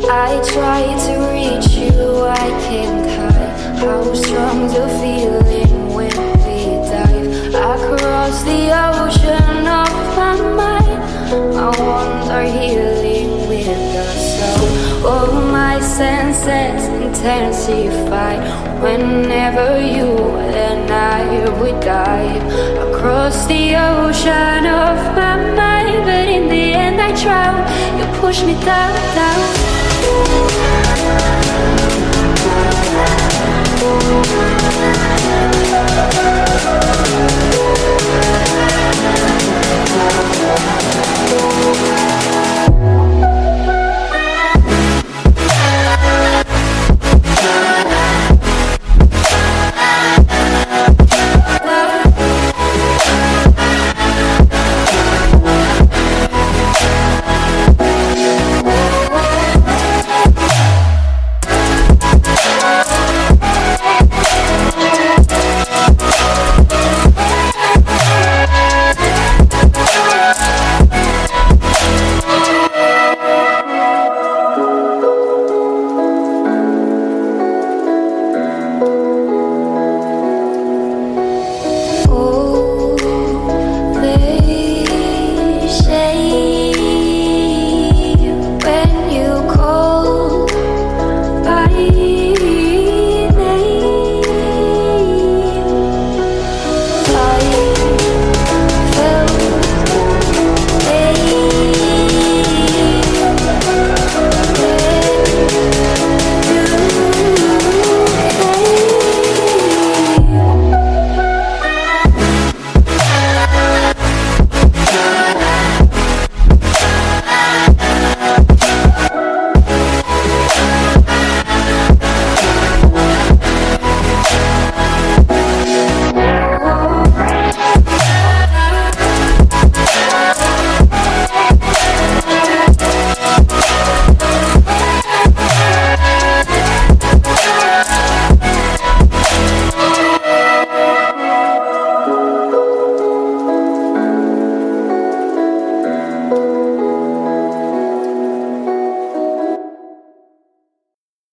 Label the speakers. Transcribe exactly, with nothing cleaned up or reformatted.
Speaker 1: I try to reach you, I can't hide how strong the feeling when we dive across the ocean of my mind. I wander healing with the soul. All my senses intensify whenever you and I would dive across the ocean of my mind. But in the end I drown, you push me down, down.